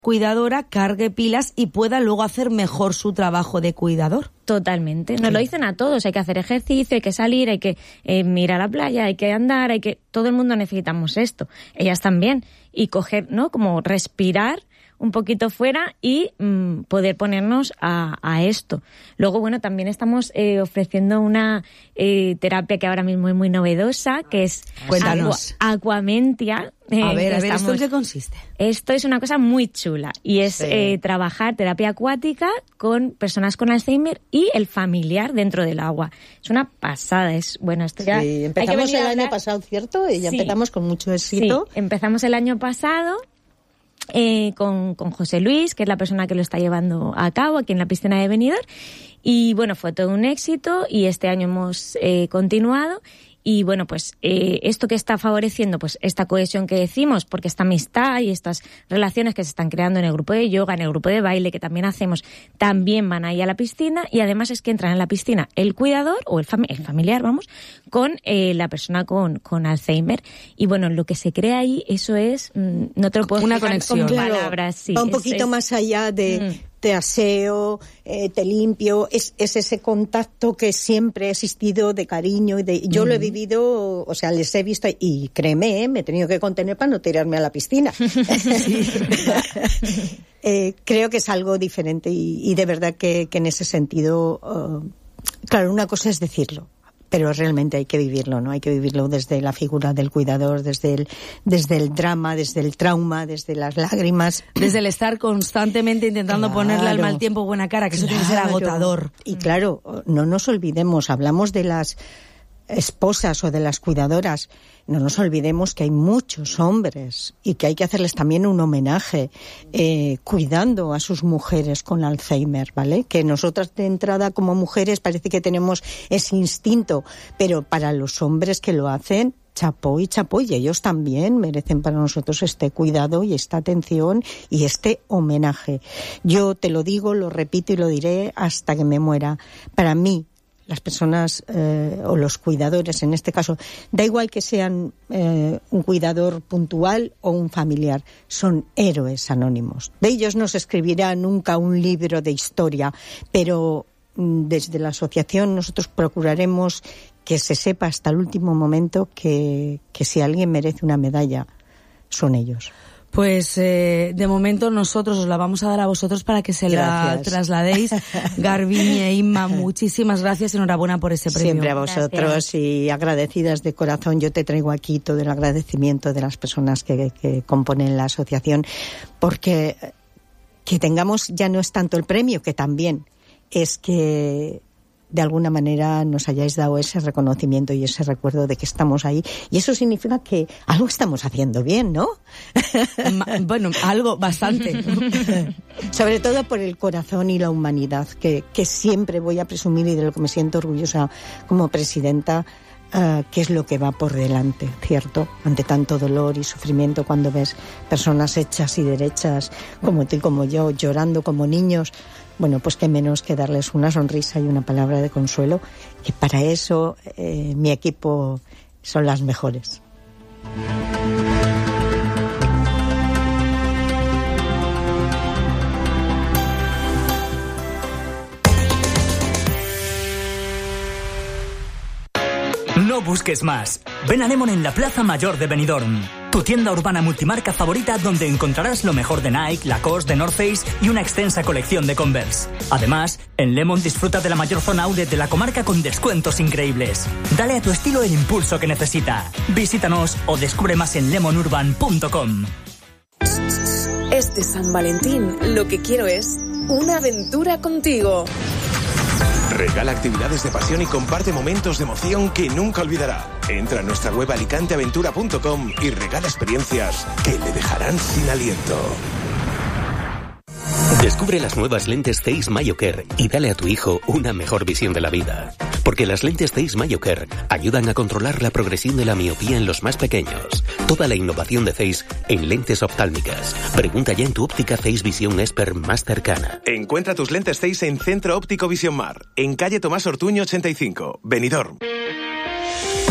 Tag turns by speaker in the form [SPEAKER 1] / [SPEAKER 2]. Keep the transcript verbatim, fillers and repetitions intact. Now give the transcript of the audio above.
[SPEAKER 1] cuidadora cargue pilas y pueda luego hacer mejor su trabajo de cuidador.
[SPEAKER 2] Totalmente. Nos sí. lo dicen a todos. Hay que hacer ejercicio, hay que salir, hay que eh, ir a la playa, hay que andar, hay que... Todo el mundo necesitamos esto. Ellas también. Y coger, ¿no? Como respirar un poquito fuera y mmm, poder ponernos a, a esto. Luego, bueno, también estamos eh, ofreciendo una eh, terapia que ahora mismo es muy novedosa, que es
[SPEAKER 1] Cuéntanos.
[SPEAKER 2] Aqua, Aquamentia.
[SPEAKER 1] Eh, a ver, a ver,
[SPEAKER 2] estamos...
[SPEAKER 1] ¿esto en qué consiste?
[SPEAKER 2] Esto es una cosa muy chula y es sí. eh, trabajar terapia acuática con personas con Alzheimer y el familiar dentro del agua. Es una pasada, es bueno, esto ya...
[SPEAKER 3] Sí, empezamos el año pasado, ¿cierto? Y ya sí. empezamos con mucho éxito.
[SPEAKER 2] Sí, empezamos el año pasado... Eh, con, con José Luis, que es la persona que lo está llevando a cabo aquí en la piscina de Benidorm, y bueno, fue todo un éxito y este año hemos eh, continuado. Y bueno, pues eh, esto que está favoreciendo, pues esta cohesión que decimos, porque esta amistad y estas relaciones que se están creando en el grupo de yoga, en el grupo de baile que también hacemos, también van ahí a la piscina y además es que entran en la piscina el cuidador o el, fami- el familiar, vamos, con eh, la persona con, con Alzheimer. Y bueno, lo que se crea ahí, eso es, mmm, no te lo puedo
[SPEAKER 1] una
[SPEAKER 2] explicar
[SPEAKER 1] conexión.
[SPEAKER 2] con
[SPEAKER 3] Claro,
[SPEAKER 2] palabras. Sí,
[SPEAKER 3] va un
[SPEAKER 2] es,
[SPEAKER 3] poquito
[SPEAKER 2] es,
[SPEAKER 3] más allá de... Mm. te aseo, eh, te limpio, es, es ese contacto que siempre ha existido de cariño y de, yo mm. lo he vivido, o sea, les he visto y créeme, eh, me he tenido que contener para no tirarme a la piscina. eh, creo que es algo diferente y, y de verdad que, que en ese sentido, uh, claro, una cosa es decirlo, pero realmente hay que vivirlo, ¿no? Hay que vivirlo desde la figura del cuidador, desde el, desde el drama, desde el trauma, desde las lágrimas.
[SPEAKER 1] Desde el estar constantemente intentando claro. ponerle al mal tiempo buena cara, que claro. eso tiene que ser agotador.
[SPEAKER 3] Y claro, no nos olvidemos, hablamos de las esposas o de las cuidadoras, no nos olvidemos que hay muchos hombres y que hay que hacerles también un homenaje eh, cuidando a sus mujeres con Alzheimer, ¿vale? Que nosotras de entrada como mujeres parece que tenemos ese instinto, pero para los hombres que lo hacen, chapó y chapó, y ellos también merecen para nosotros este cuidado y esta atención y este homenaje. Yo te lo digo, lo repito y lo diré hasta que me muera. Para mí, las personas eh, o los cuidadores, en este caso, da igual que sean eh, un cuidador puntual o un familiar, son héroes anónimos. De ellos no se escribirá nunca un libro de historia, pero mm, desde la asociación nosotros procuraremos que se sepa hasta el último momento que, que si alguien merece una medalla, son ellos.
[SPEAKER 1] Pues eh, de momento nosotros os la vamos a dar a vosotros para que se gracias. La trasladéis. Garbiñe e Inma, muchísimas gracias, enhorabuena por ese premio.
[SPEAKER 3] Siempre a vosotros gracias. Y agradecidas de corazón. Yo te traigo aquí todo el agradecimiento de las personas que, que componen la asociación, porque que tengamos ya no es tanto el premio, que también es que de alguna manera nos hayáis dado ese reconocimiento y ese recuerdo de que estamos ahí. Y eso significa que algo estamos haciendo bien, ¿no?
[SPEAKER 1] Bueno, algo bastante.
[SPEAKER 3] Sobre todo por el corazón y la humanidad, que, que siempre voy a presumir y de lo que me siento orgullosa como presidenta, uh, que es lo que va por delante, ¿cierto? Ante tanto dolor y sufrimiento, cuando ves personas hechas y derechas, como tú y como yo, llorando como niños, bueno, pues qué menos que darles una sonrisa y una palabra de consuelo, y para eso eh, mi equipo son las mejores.
[SPEAKER 4] No busques más. Ven a Lemon en la Plaza Mayor de Benidorm. Tu tienda urbana multimarca favorita donde encontrarás lo mejor de Nike, Lacoste, The North Face y una extensa colección de Converse. Además, en Lemon disfruta de la mayor zona outlet de la comarca con descuentos increíbles. Dale a tu estilo el impulso que necesita. Visítanos o descubre más en lemon urban punto com.
[SPEAKER 5] Este San Valentín lo que quiero es una aventura contigo.
[SPEAKER 6] Regala actividades de pasión y comparte momentos de emoción que nunca olvidará. Entra a nuestra web alicante aventura punto com y regala experiencias que le dejarán sin aliento.
[SPEAKER 7] Descubre las nuevas lentes Zeiss MyoCare y dale a tu hijo una mejor visión de la vida. Porque las lentes Zeiss MyoCare ayudan a controlar la progresión de la miopía en los más pequeños. Toda la innovación de Zeiss en lentes oftálmicas. Pregunta ya en tu óptica Zeiss Visión Expert más cercana.
[SPEAKER 6] Encuentra tus lentes Zeiss en Centro Óptico Visión Mar, en calle Tomás Ortuño ochenta y cinco, Benidorm.